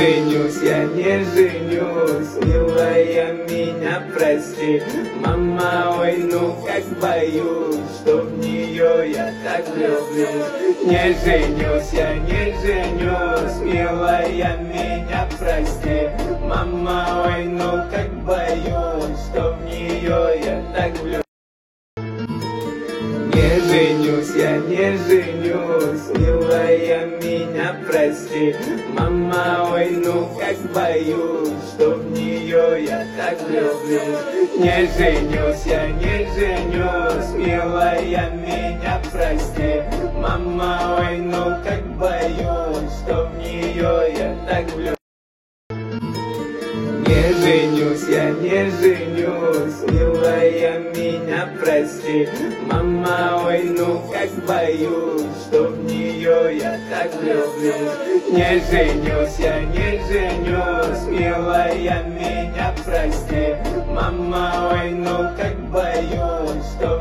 женюсь, я не женюсь, милая, меня прости. Мама, ой, ну как боюсь, что в нее я так влюблюсь. Не женюсь, я не женюсь, милая, меня прости. Мама, ой, ну как боюсь, что в нее я так влюблюсь. Не женюсь, я не женюсь, милая, меня прости. Мама, ой, ну как боюсь, что в нее я так влюблюсь. Не женюсь, я не женюсь, милая, меня прости. Мама, ой, ну как боюсь, что в нее я так влюблюсь. Не женюсь, я не женюсь, милая, меня прости. Мама, ой, ну как боюсь, что в нее я так влюблюсь. Не женюсь, я не женюсь, милая, меня прости. Мама, ой, ну как боюсь, что